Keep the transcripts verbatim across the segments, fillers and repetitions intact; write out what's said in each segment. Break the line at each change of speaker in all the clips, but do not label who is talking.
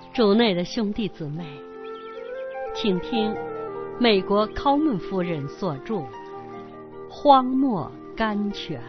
主内的兄弟姊妹，请听美国考门夫人所著《荒漠甘泉》。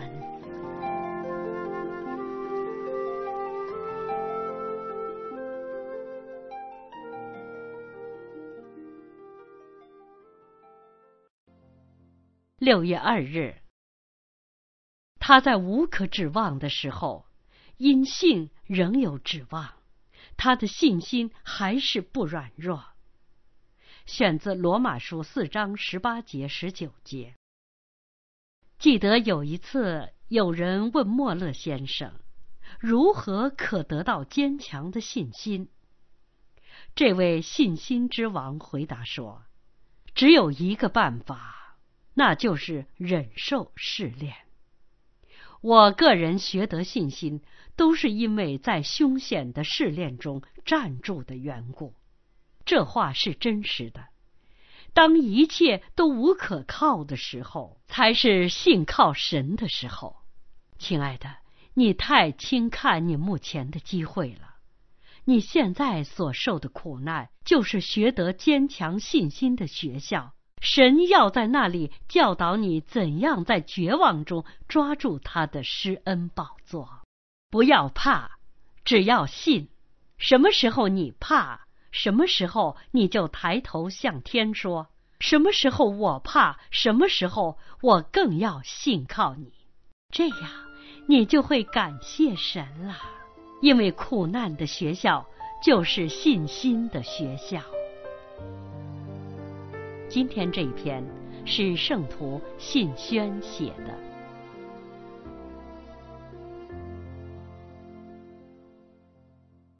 六月二日，他在无可指望的时候，因信仍有指望，他的信心还是不软弱。选自罗马书四章十八节十九节。记得有一次，有人问莫勒先生，如何可得到坚强的信心？这位信心之王回答说，只有一个办法，那就是忍受试炼。我个人学得信心，都是因为在凶险的试炼中站住的缘故。这话是真实的。当一切都无可靠的时候，才是信靠神的时候。亲爱的，你太轻看你目前的机会了。你现在所受的苦难，就是学得坚强信心的学校。神要在那里教导你怎样在绝望中抓住他的施恩宝座。不要怕，只要信。什么时候你怕，什么时候你就抬头向天说，什么时候我怕，什么时候我更要信靠你。这样你就会感谢神了，因为苦难的学校就是信心的学校。今天这一篇是圣徒信宣写的。